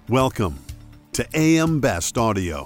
Welcome to AM Best Audio.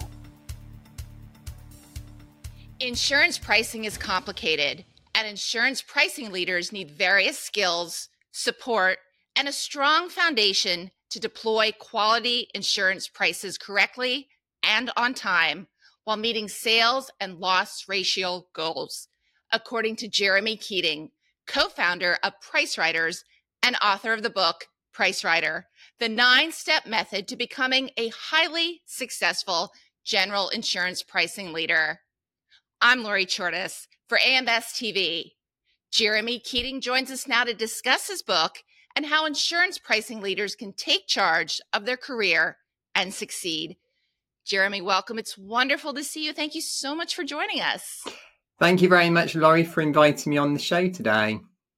Insurance pricing is complicated, and insurance pricing leaders need various skills, support, and a strong foundation to deploy quality insurance prices correctly and on time while meeting sales and loss ratio goals, according to Jeremy Keating, co-founder of PriceWriters and author of the book PriceWriter, the 9-step method to becoming a highly successful general insurance pricing leader. I'm Lori Chortis for AM Best TV. Jeremy Keating joins us now to discuss his book and how insurance pricing leaders can take charge of their career and succeed. Jeremy, welcome. It's wonderful to see you. Thank you so much for joining us. Thank you very much, Laurie, for inviting me on the show today.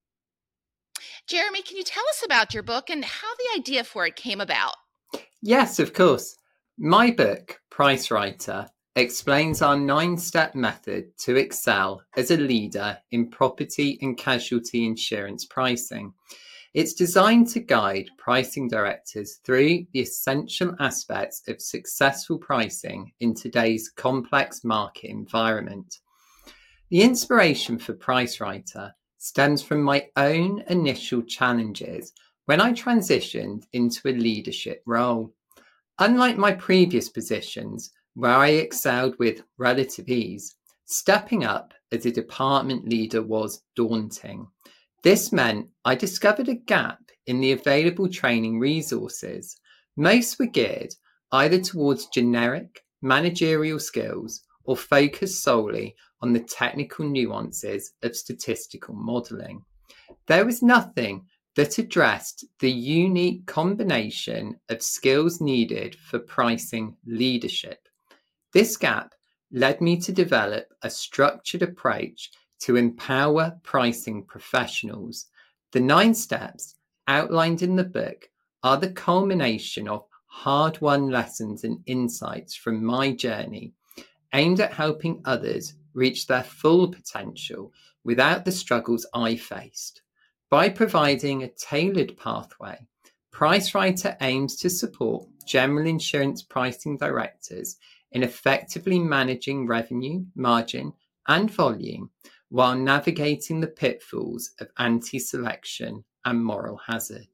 Jeremy, can you tell us about your book and how the idea for it came about? Yes, of course. My book, PriceWriter, explains our 9-step method to excel as a leader in property and casualty insurance pricing. It's designed to guide pricing directors through the essential aspects of successful pricing in today's complex market environment. The inspiration for PriceWriter stems from my own initial challenges when I transitioned into a leadership role. Unlike my previous positions, where I excelled with relative ease, stepping up as a department leader was daunting. This meant I discovered a gap in the available training resources. Most were geared either towards generic managerial skills or focused solely on the technical nuances of statistical modelling. There was nothing that addressed the unique combination of skills needed for pricing leadership. This gap led me to develop a structured approach to empower pricing professionals. The 9 steps outlined in the book are the culmination of hard-won lessons and insights from my journey, aimed at helping others reach their full potential without the struggles I faced. By providing a tailored pathway, PriceWriter aims to support general insurance pricing directors in effectively managing revenue, margin, and volume while navigating the pitfalls of anti-selection and moral hazard.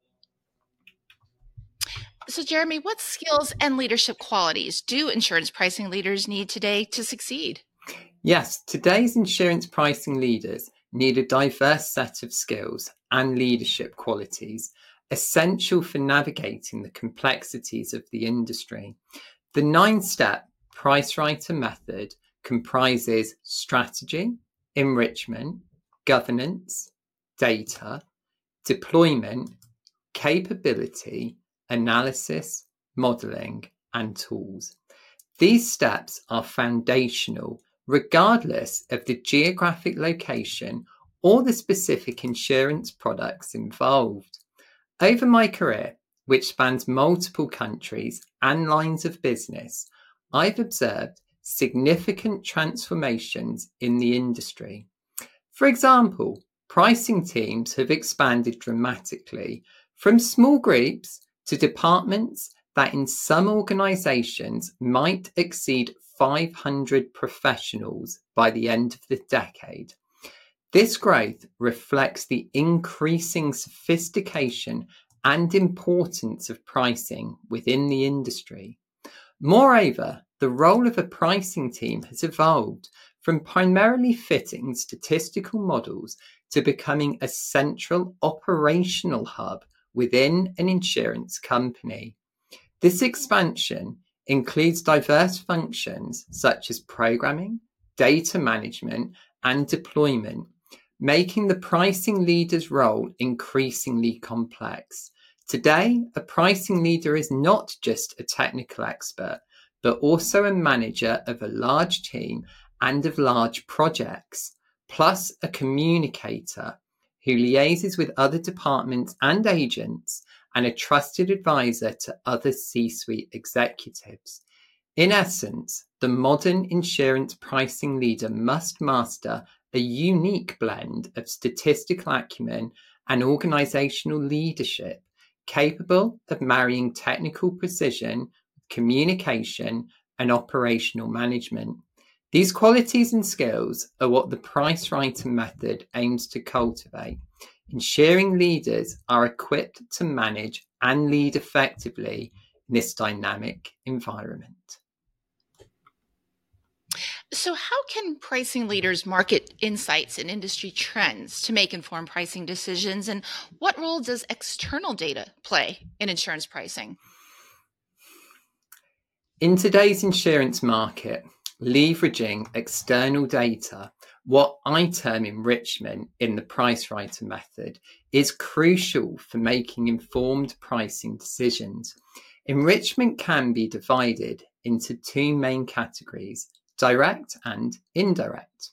So, Jeremy, what skills and leadership qualities do insurance pricing leaders need today to succeed? Yes, today's insurance pricing leaders need a diverse set of skills and leadership qualities essential for navigating the complexities of the industry. The 9-step PriceWriter method comprises strategy, enrichment, governance, data, deployment, capability, analysis, modelling, and tools. These steps are foundational regardless of the geographic location or the specific insurance products involved. Over my career, which spans multiple countries and lines of business, I've observed significant transformations in the industry. For example, pricing teams have expanded dramatically from small groups to departments that in some organizations might exceed 500 professionals by the end of the decade. This growth reflects the increasing sophistication and importance of pricing within the industry. Moreover, the role of a pricing team has evolved from primarily fitting statistical models to becoming a central operational hub within an insurance company. This expansion includes diverse functions such as programming, data management, and deployment, making the pricing leader's role increasingly complex. Today, a pricing leader is not just a technical expert, but also a manager of a large team and of large projects, plus a communicator who liaises with other departments and agents and a trusted advisor to other C-suite executives. In essence, the modern insurance pricing leader must master a unique blend of statistical acumen and organizational leadership, capable of marrying technical precision, communication, and operational management. These qualities and skills are what the PriceWriter method aims to cultivate, ensuring leaders are equipped to manage and lead effectively in this dynamic environment. So, how can pricing leaders market insights and industry trends to make informed pricing decisions? And what role does external data play in insurance pricing? In today's insurance market, leveraging external data, what I term enrichment in the PriceWriter method, is crucial for making informed pricing decisions. Enrichment can be divided into two main categories: direct and indirect.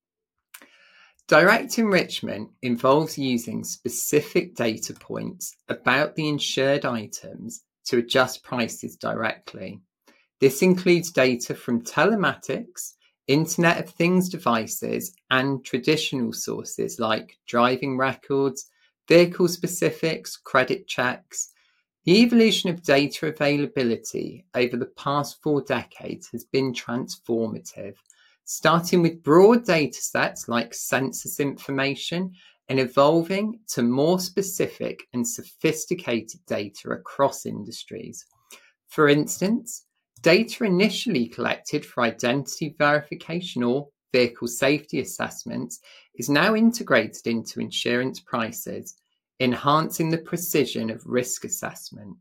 Direct enrichment involves using specific data points about the insured items to adjust prices directly. This includes data from telematics, Internet of Things devices, and traditional sources like driving records, vehicle specifics, credit checks. The evolution of data availability over the past 4 decades has been transformative, starting with broad data sets like census information and evolving to more specific and sophisticated data across industries. For instance, data initially collected for identity verification or vehicle safety assessments is now integrated into insurance prices, enhancing the precision of risk assessment.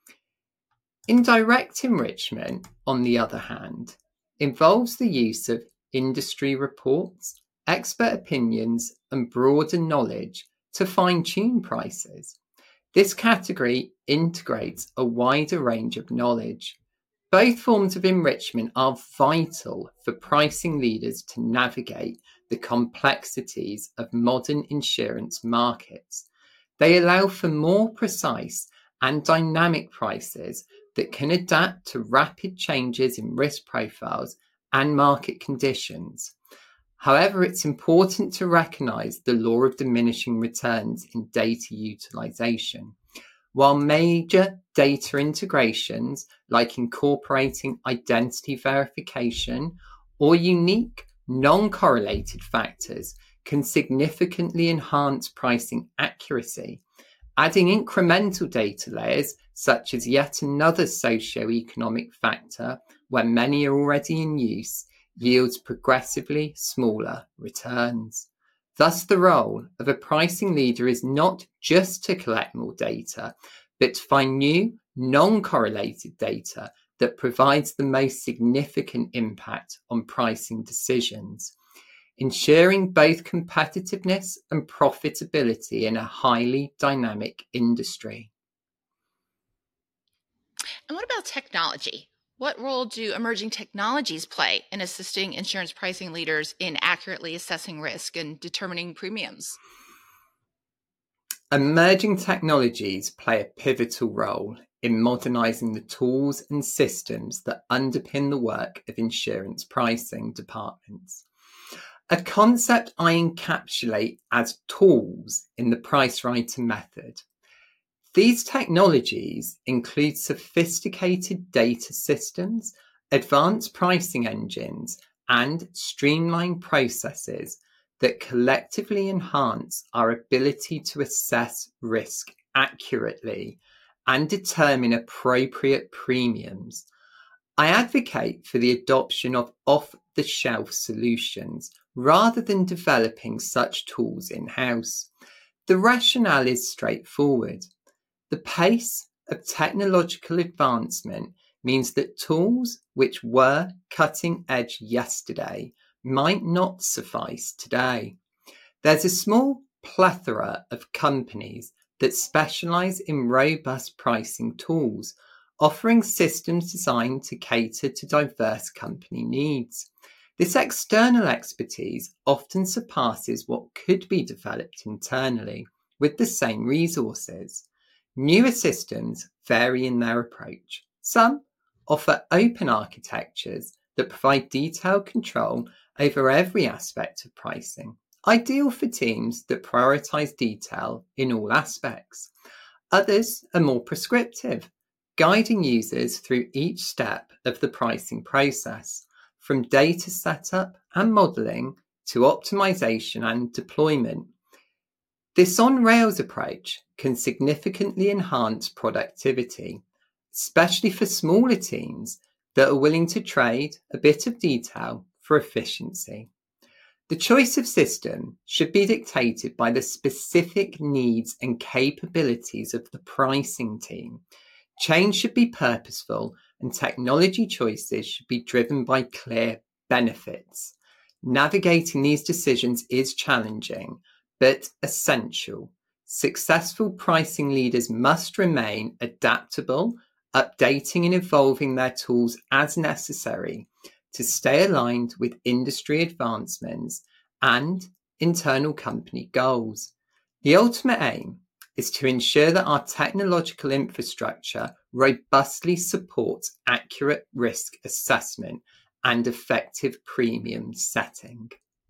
Indirect enrichment, on the other hand, involves the use of industry reports, expert opinions, and broader knowledge to fine-tune prices. This category integrates a wider range of knowledge. Both forms of enrichment are vital for pricing leaders to navigate the complexities of modern insurance markets. They allow for more precise and dynamic prices that can adapt to rapid changes in risk profiles and market conditions. However, it's important to recognize the law of diminishing returns in data utilization. While major data integrations, like incorporating identity verification or unique non-correlated factors, can significantly enhance pricing accuracy, adding incremental data layers, such as yet another socio-economic factor where many are already in use, yields progressively smaller returns. Thus, the role of a pricing leader is not just to collect more data, but to find new, non-correlated data that provides the most significant impact on pricing decisions, ensuring both competitiveness and profitability in a highly dynamic industry. And what about technology? What role do emerging technologies play in assisting insurance pricing leaders in accurately assessing risk and determining premiums? Emerging technologies play a pivotal role in modernizing the tools and systems that underpin the work of insurance pricing departments. A concept I encapsulate as tools in the PriceWriter method. These technologies include sophisticated data systems, advanced pricing engines, and streamlined processes that collectively enhance our ability to assess risk accurately and determine appropriate premiums. I advocate for the adoption of off-the-shelf solutions rather than developing such tools in-house. The rationale is straightforward. The pace of technological advancement means that tools which were cutting edge yesterday might not suffice today. There's a small plethora of companies that specialize in robust pricing tools, offering systems designed to cater to diverse company needs. This external expertise often surpasses what could be developed internally with the same resources. Newer systems vary in their approach. Some offer open architectures that provide detailed control over every aspect of pricing, ideal for teams that prioritize detail in all aspects. Others are more prescriptive, guiding users through each step of the pricing process, from data setup and modelling to optimization and deployment. This on-rails approach can significantly enhance productivity, especially for smaller teams that are willing to trade a bit of detail for efficiency. The choice of system should be dictated by the specific needs and capabilities of the pricing team. Change should be purposeful, and technology choices should be driven by clear benefits. Navigating these decisions is challenging, but essential. Successful pricing leaders must remain adaptable, updating and evolving their tools as necessary to stay aligned with industry advancements and internal company goals. The ultimate aim is to ensure that our technological infrastructure robustly supports accurate risk assessment and effective premium setting.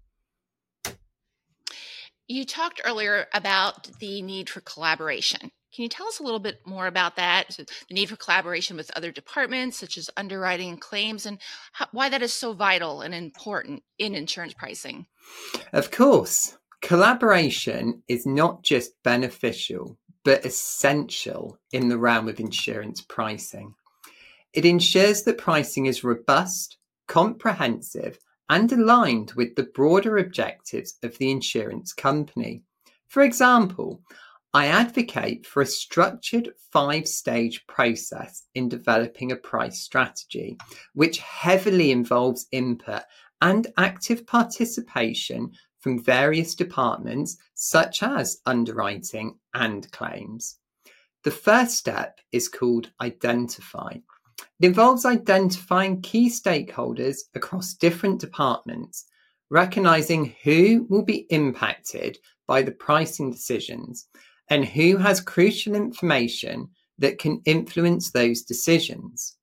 You talked earlier about the need for collaboration. Can you tell us a little bit more about that? So the need for collaboration with other departments, such as underwriting and claims, and why that is so vital and important in insurance pricing? Of course, collaboration is not just beneficial, but essential in the realm of insurance pricing. It ensures that pricing is robust, comprehensive, and aligned with the broader objectives of the insurance company. For example, I advocate for a structured 5-stage process in developing a price strategy, which heavily involves input and active participation from various departments, such as underwriting and claims. The first step is called Identify. It involves identifying key stakeholders across different departments, recognizing who will be impacted by the pricing decisions and who has crucial information that can influence those decisions.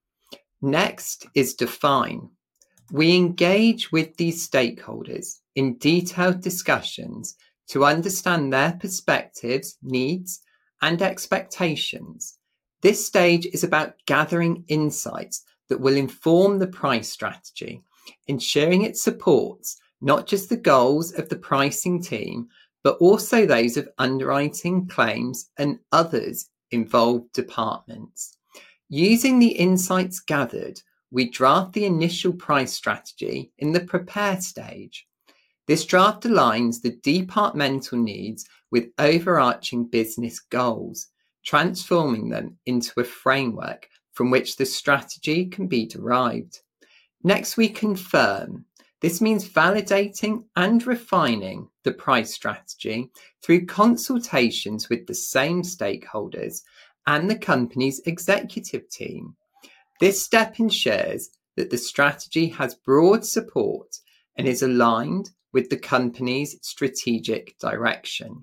Next is Define. We engage with these stakeholders in detailed discussions to understand their perspectives, needs, and expectations. This stage is about gathering insights that will inform the price strategy, ensuring it supports not just the goals of the pricing team, but also those of underwriting, claims, and others involved departments. Using the insights gathered, we draft the initial price strategy in the prepare stage. This draft aligns the departmental needs with overarching business goals, transforming them into a framework from which the strategy can be derived. Next, we confirm. This means validating and refining the price strategy through consultations with the same stakeholders and the company's executive team. This step ensures that the strategy has broad support and is aligned with the company's strategic direction.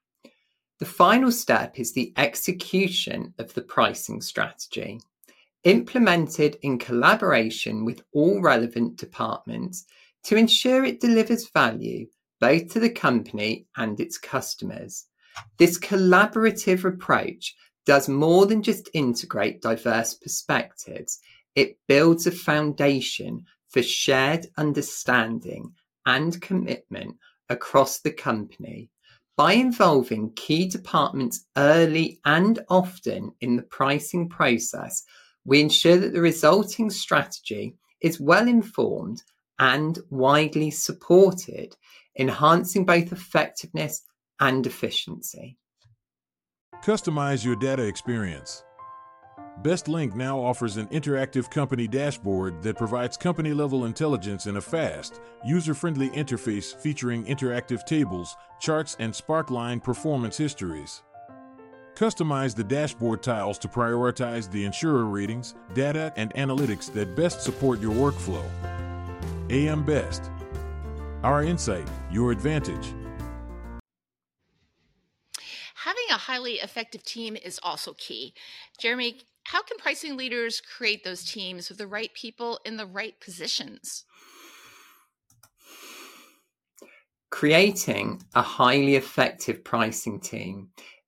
The final step is the execution of the pricing strategy, implemented in collaboration with all relevant departments to ensure it delivers value both to the company and its customers. This collaborative approach does more than just integrate diverse perspectives. It builds a foundation for shared understanding and commitment across the company. By involving key departments early and often in the pricing process, we ensure that the resulting strategy is well informed and widely supported, enhancing both effectiveness and efficiency. Customize your data experience. BestLink now offers an interactive company dashboard that provides company-level intelligence in a fast, user-friendly interface featuring interactive tables, charts, and Sparkline performance histories. Customize the dashboard tiles to prioritize the insurer ratings, data, and analytics that best support your workflow. AM Best. Our insight, your advantage. Having a highly effective team is also key. Jeremy, how can pricing leaders create those teams with the right people in the right positions? Creating a highly effective pricing team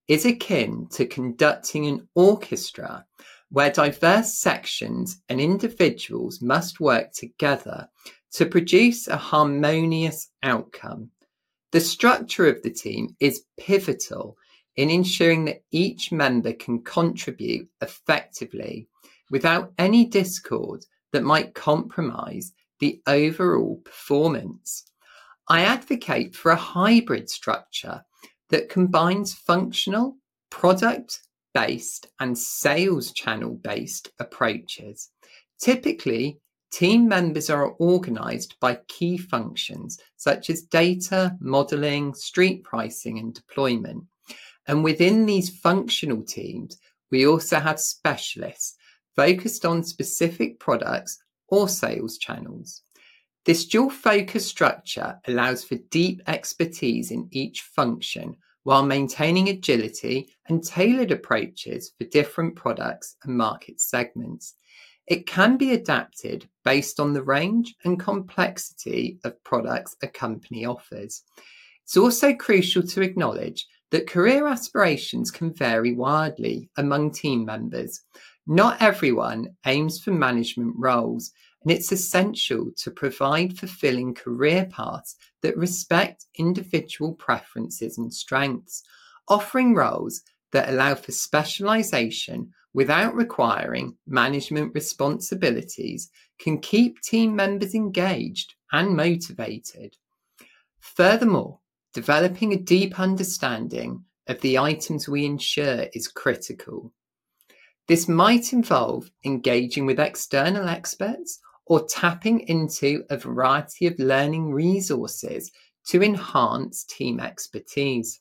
is akin to conducting an orchestra where diverse sections and individuals must work together to produce a harmonious outcome. The structure of the team is pivotal in ensuring that each member can contribute effectively without any discord that might compromise the overall performance. I advocate for a hybrid structure that combines functional, product-based and sales channel-based approaches. Typically, team members are organised by key functions such as data, modelling, street pricing and deployment. And within these functional teams, we also have specialists focused on specific products or sales channels. This dual focus structure allows for deep expertise in each function while maintaining agility and tailored approaches for different products and market segments. It can be adapted based on the range and complexity of products a company offers. It's also crucial to acknowledge that career aspirations can vary widely among team members. Not everyone aims for management roles, and it's essential to provide fulfilling career paths that respect individual preferences and strengths. Offering roles that allow for specialisation without requiring management responsibilities can keep team members engaged and motivated. Furthermore, developing a deep understanding of the items we insure is critical. This might involve engaging with external experts or tapping into a variety of learning resources to enhance team expertise.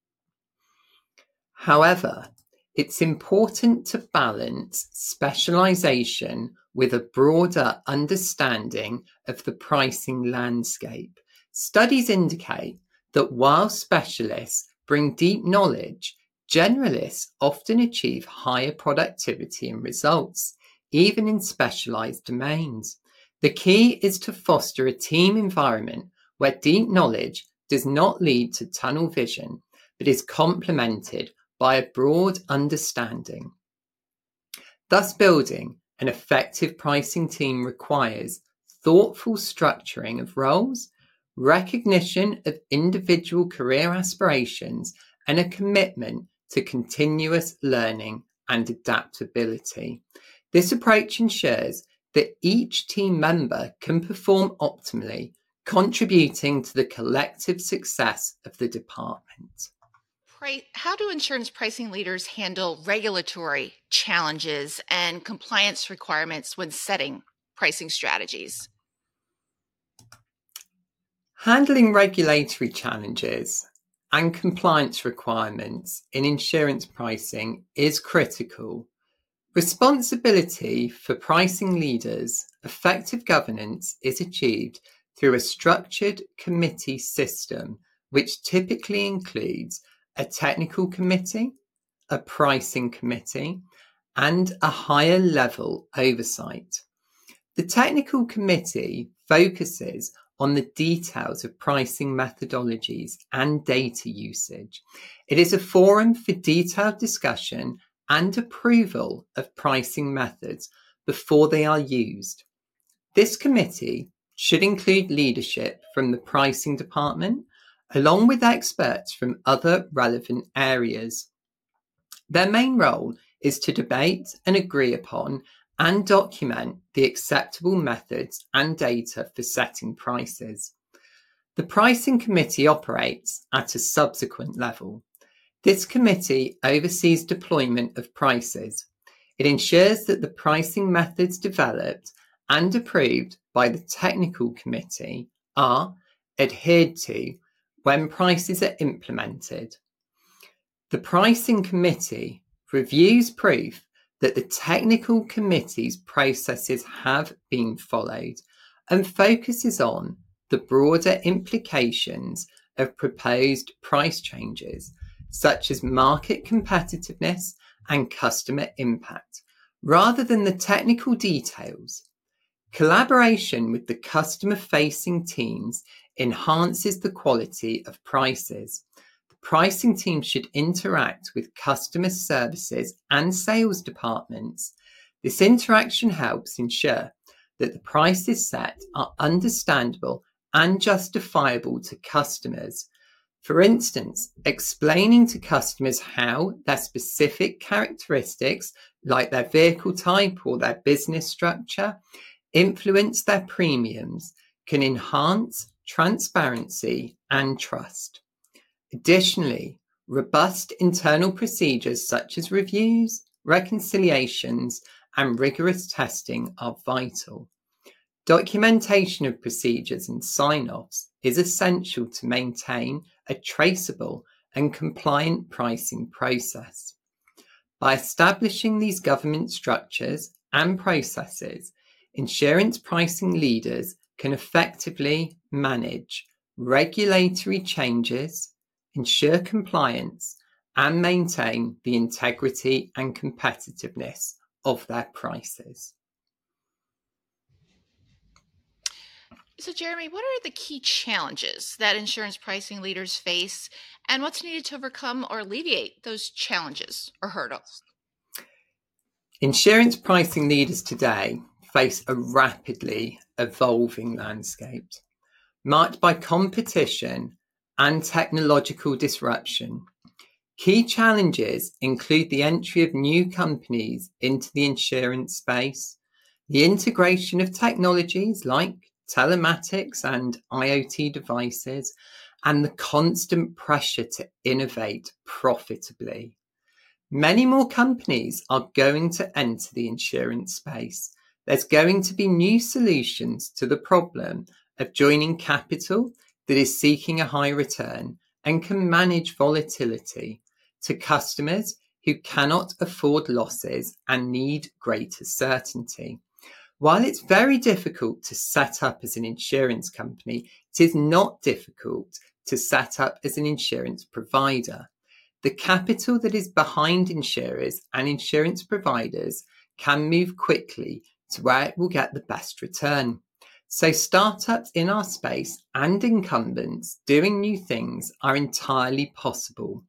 However, it's important to balance specialisation with a broader understanding of the pricing landscape. Studies indicate that while specialists bring deep knowledge, generalists often achieve higher productivity and results, even in specialised domains. The key is to foster a team environment where deep knowledge does not lead to tunnel vision, but is complemented by a broad understanding. Thus, building an effective pricing team requires thoughtful structuring of roles, recognition of individual career aspirations, and a commitment to continuous learning and adaptability. This approach ensures that each team member can perform optimally, contributing to the collective success of the department. How do insurance pricing leaders handle regulatory challenges and compliance requirements when setting pricing strategies? Handling regulatory challenges and compliance requirements in insurance pricing is critical. Responsibility for pricing leaders, effective governance is achieved through a structured committee system, which typically includes a technical committee, a pricing committee, and a higher level oversight. The technical committee focuses on the details of pricing methodologies and data usage. It is a forum for detailed discussion and approval of pricing methods before they are used. This committee should include leadership from the pricing department, along with experts from other relevant areas. Their main role is to debate and agree upon and document the acceptable methods and data for setting prices. The pricing committee operates at a subsequent level. This committee oversees deployment of prices. It ensures that the pricing methods developed and approved by the technical committee are adhered to when prices are implemented. The pricing committee reviews proof that the technical committee's processes have been followed and focuses on the broader implications of proposed price changes, such as market competitiveness and customer impact, rather than the technical details. Collaboration with the customer-facing teams enhances the quality of prices. The pricing teams should interact with customer services and sales departments. This interaction helps ensure that the prices set are understandable and justifiable to customers. For instance, explaining to customers how their specific characteristics, like their vehicle type or their business structure, influence their premiums can enhance transparency and trust. Additionally, robust internal procedures such as reviews, reconciliations, and rigorous testing are vital. Documentation of procedures and sign-offs is essential to maintain a traceable and compliant pricing process. By establishing these governance structures and processes, insurance pricing leaders can effectively manage regulatory changes, ensure compliance, and maintain the integrity and competitiveness of their prices. So, Jeremy, what are the key challenges that insurance pricing leaders face, and what's needed to overcome or alleviate those challenges or hurdles? Insurance pricing leaders today face a rapidly evolving landscape, marked by competition and technological disruption. Key challenges include the entry of new companies into the insurance space, the integration of technologies like telematics and IoT devices, and the constant pressure to innovate profitably. Many more companies are going to enter the insurance space. There's going to be new solutions to the problem of joining capital that is seeking a high return and can manage volatility to customers who cannot afford losses and need greater certainty. While it's very difficult to set up as an insurance company, it is not difficult to set up as an insurance provider. The capital that is behind insurers and insurance providers can move quickly to where it will get the best return. So startups in our space and incumbents doing new things are entirely possible.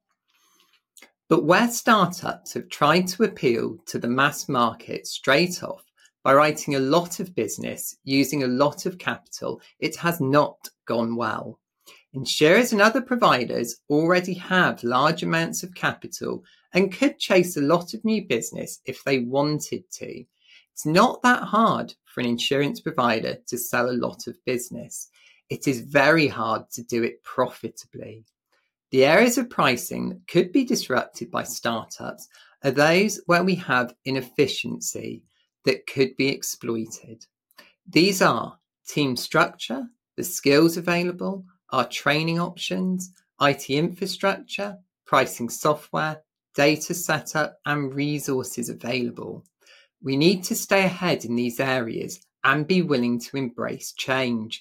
But where startups have tried to appeal to the mass market straight off by writing a lot of business using a lot of capital, it has not gone well. Insurers and other providers already have large amounts of capital and could chase a lot of new business if they wanted to. It's not that hard for an insurance provider to sell a lot of business. It is very hard to do it profitably. The areas of pricing that could be disrupted by startups are those where we have inefficiency that could be exploited. These are team structure, the skills available, our training options, IT infrastructure, pricing software, data setup, and resources available. We need to stay ahead in these areas and be willing to embrace change.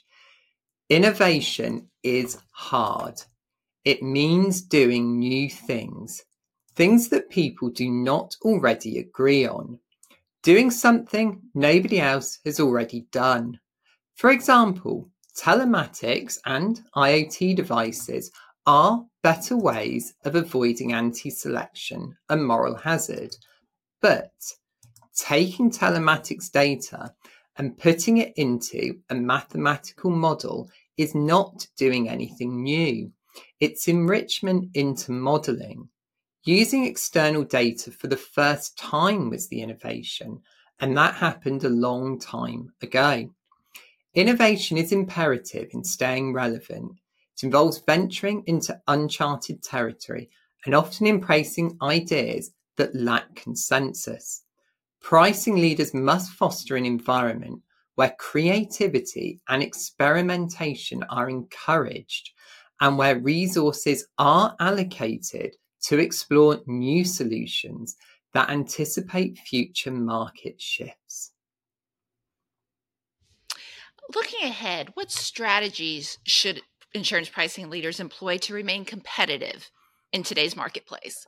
Innovation is hard. It means doing new things that people do not already agree on. Doing something nobody else has already done. For example, telematics and IoT devices are better ways of avoiding anti-selection and moral hazard. But taking telematics data and putting it into a mathematical model is not doing anything new. It's enrichment into modelling. Using external data for the first time was the innovation, and that happened a long time ago. Innovation is imperative in staying relevant. It involves venturing into uncharted territory and often embracing ideas that lack consensus. Pricing leaders must foster an environment where creativity and experimentation are encouraged and where resources are allocated to explore new solutions that anticipate future market shifts. Looking ahead, what strategies should insurance pricing leaders employ to remain competitive in today's marketplace?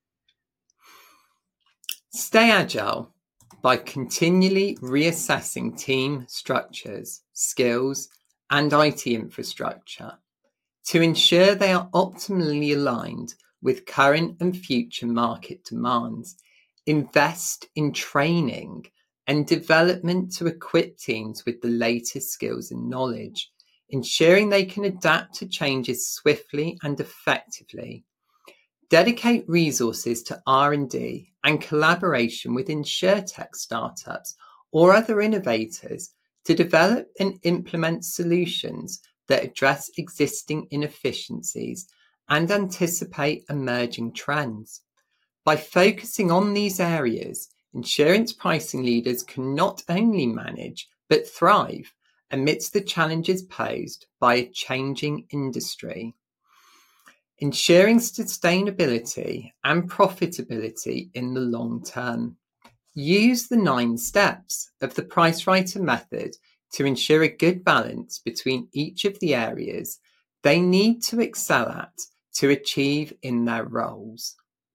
Stay agile by continually reassessing team structures, skills, and IT infrastructure. to ensure they are optimally aligned with current and future market demands. Invest in training and development to equip teams with the latest skills and knowledge, ensuring they can adapt to changes swiftly and effectively. Dedicate resources to R&D and collaboration with InsurTech startups or other innovators to develop and implement solutions that address existing inefficiencies and anticipate emerging trends. By focusing on these areas, insurance pricing leaders can not only manage but thrive amidst the challenges posed by a changing industry. Ensuring sustainability and profitability in the long term. Use the 9 steps of the PriceWriter method to ensure a good balance between each of the areas they need to excel at to achieve in their roles.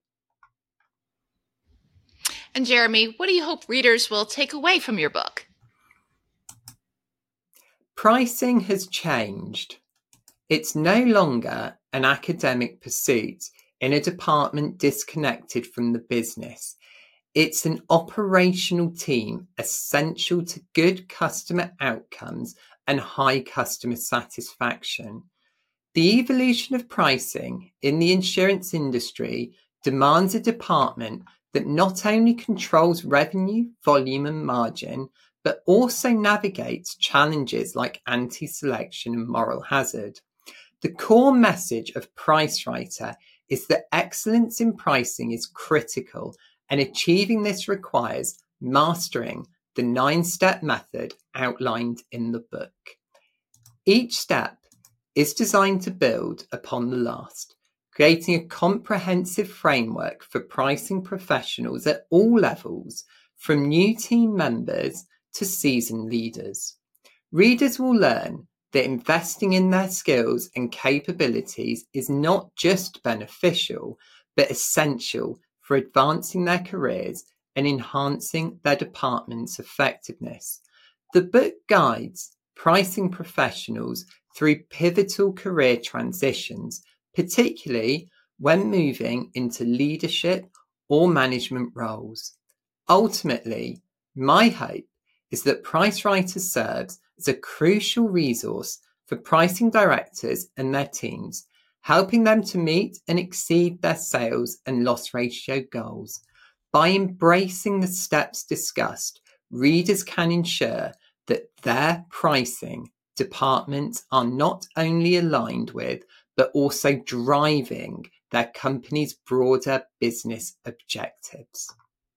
And Jeremy, what do you hope readers will take away from your book? Pricing has changed. It's no longer an academic pursuit in a department disconnected from the business. It's an operational team essential to good customer outcomes and high customer satisfaction. The evolution of pricing in the insurance industry demands a department that not only controls revenue, volume and margin, but also navigates challenges like anti-selection and moral hazard. The core message of PriceWriter is that excellence in pricing is critical, and achieving this requires mastering the 9-step method outlined in the book. Each step is designed to build upon the last, creating a comprehensive framework for pricing professionals at all levels, from new team members to seasoned leaders. Readers will learn that investing in their skills and capabilities is not just beneficial, but essential for advancing their careers and enhancing their department's effectiveness. The book guides pricing professionals through pivotal career transitions, particularly when moving into leadership or management roles. Ultimately, my hope is that PriceWriter serves as a crucial resource for pricing directors and their teams, helping them to meet and exceed their sales and loss ratio goals. By embracing the steps discussed, readers can ensure that their pricing departments are not only aligned with, but also driving their company's broader business objectives.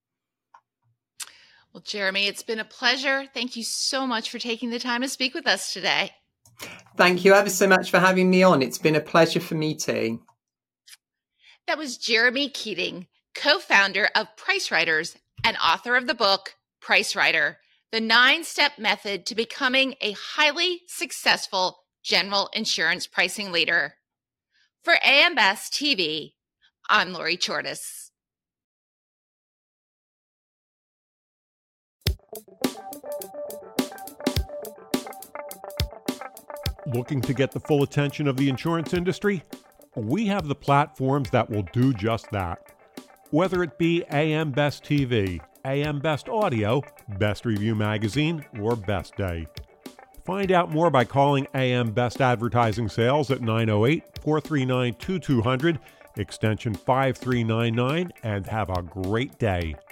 Well, Jeremy, it's been a pleasure. Thank you so much for taking the time to speak with us today. Thank you ever so much for having me on. It's been a pleasure for me too. That was Jeremy Keating, co-founder of PriceWriters and author of the book, PriceWriter, the 9-step method to becoming a highly successful general insurance pricing leader. For AM Best TV, I'm Lori Chortis. Looking to get the full attention of the insurance industry? We have the platforms that will do just that. Whether it be AM Best TV, AM Best Audio, Best Review Magazine, or Best Day. Find out more by calling AM Best Advertising Sales at 908-439-2200, extension 5399, and have a great day.